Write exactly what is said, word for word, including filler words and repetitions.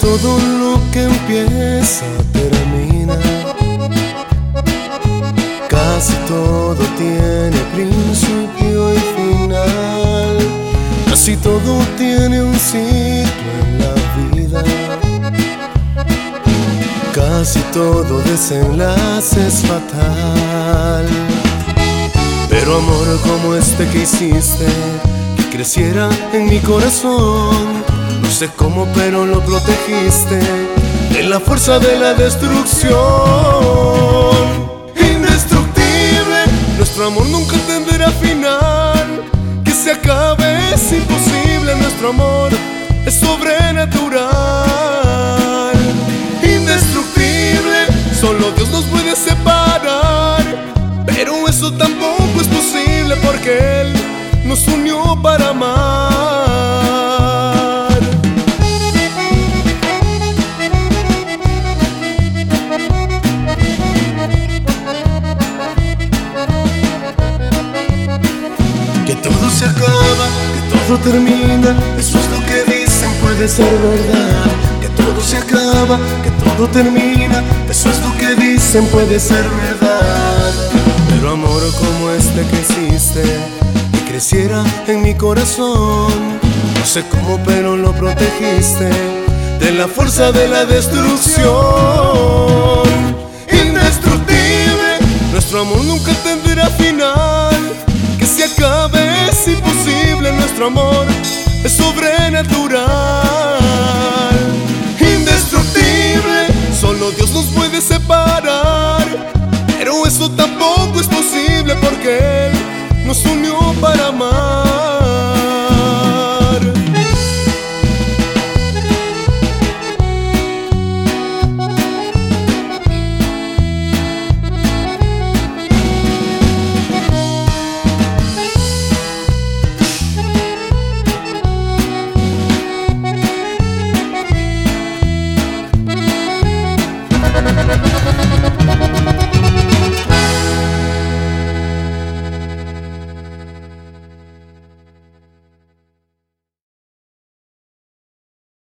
todo lo que empieza termina. Casi todo tiene principio y final. Casi todo tiene un ciclo en la vida. Casi todo desenlace es fatal. Pero amor como este que hiciste, que creciera en mi corazón, no sé cómo pero lo protegiste de la fuerza de la destrucción. Indestructible, nuestro amor nunca tendrá final. Que se acabe es imposible, nuestro amor es sobrenatural. Indestructible, solo Dios nos puede separar, pero eso tampoco es posible porque Él nos unió para amar. Que todo se acaba, que todo termina, eso es lo que dicen, puede ser verdad. Que todo se acaba, que todo termina, eso es lo que dicen, puede ser verdad. Pero amor como este que hiciste, que creciera en mi corazón, no sé cómo pero lo protegiste de la fuerza de la destrucción. Indestructible, nuestro amor nunca tendrá final. Que se acabe es imposible, nuestro amor es sobrenatural. Indestructible, solo Dios nos puede separar.